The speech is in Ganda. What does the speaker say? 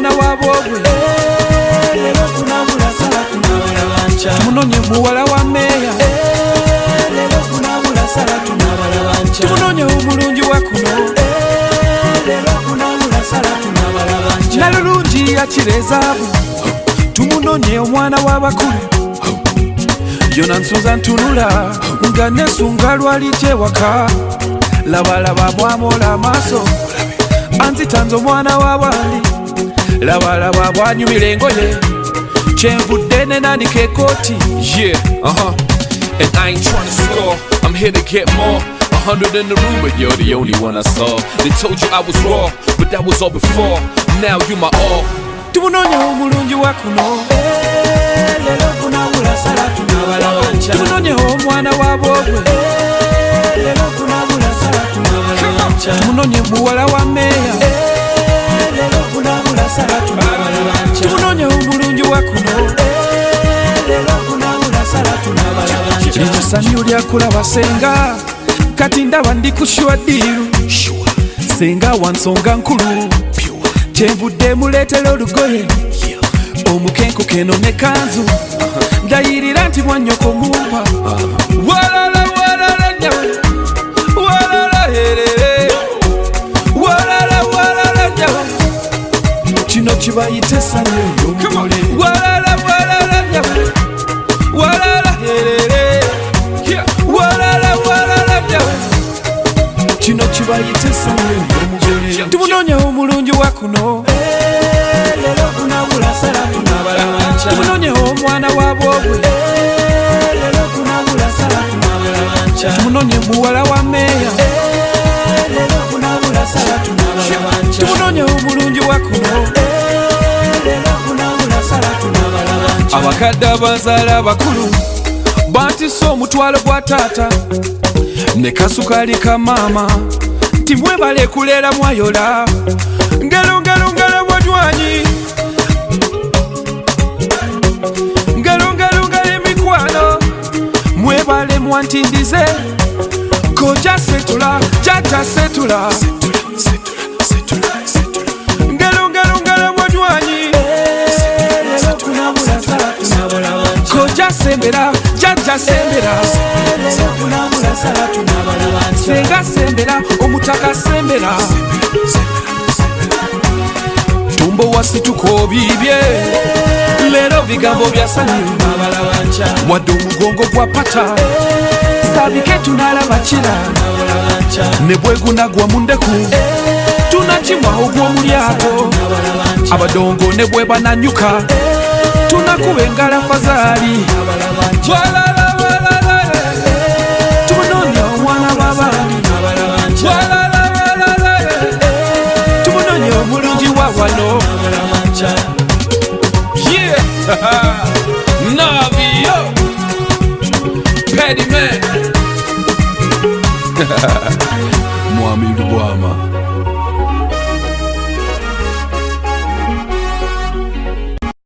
omwana wa bwobwe lero kunabula sala tunabalabanja tumunonye muwala wa meya lero kunabula sala tunabalabanja tumunonye omulungi wa kuno lero kunabula sala tunabalabanja nalulungi yakirezaabu tumunonye omwana w'abakulu yona nsoza ntunula nga nesunga lwali gyewaka labalaba bwamola amaaso anzitanze omwana w'abandi labalaba bwanyumira engoye kyenvudde nenanika ekooti. Yeah, and I ain't trying to score, I'm here to get more. 100 in the room, but you're the only one I saw. They told you I was raw, but that was all before. Now you my all. Tumunonye omulungi wa kuno lero kunabula sala tunabalabanja tumunonye omwana wa bwobwe lero kunabula sala tunabalabanja tumunonye muwala wa meya lero kunabula sala tunabalabanja tumunonye omulungi wa kuno lero kunabula sala tunabalabanja limusanyu lyakulaba senga kati ndaba ndi kushwa ddiiru senga wansonga nkulu kyenvudde muleetera olugoye omukenku keno ne kanzu ndayirira nti mwannyoko mumpa walala walala nyawe walala herere walala walala nyawe kino kibayita essanyu ery'omugole walala walala nyawe walala herere walala walala nyawe kino kibayita essanyu ery'omugole tumunonye omulungi wa kuno lero kunabula sala tunabalabanja tumunonye omwana wa bwobwe lero kunabula sala tunabalabanja tumunonye muwala wa meya lero kunabula sala tunabalabanja tumunonye omulungi wa kuno lero kunabula sala tunabalabanja abakadde abazaala abakulu bantisse omutwalo gwa taata ne kasukaali ka maama timwebale kuleera mwayola ngalo ngalo ngalo bwajwanyi ngalo ngalo ngalo emikwano mwebale mwantindize koja setula jaja setula ngalo ngalo ngalo bwajwanyi lero kunabula sala tunabalabanja koja sembera jaja sembera lero kunabula sala tunabalabanja senga sembera omutaka sembera tumbo wasituko bibye lero bigambo byasanyu tunabalabanja wadde omugongo gwa pata sabike tunalaba kira ne bwegunagwa mu ndeku tunakimwa ogw'omulyato abadongo ne bwe bananyuka tunakuba engalafa zaali walala walala tumunonye omwana w'abaani walala walala tumunonye omulungi wa wano Yeah, Navio, Paddy Man. Mwami Lubwama.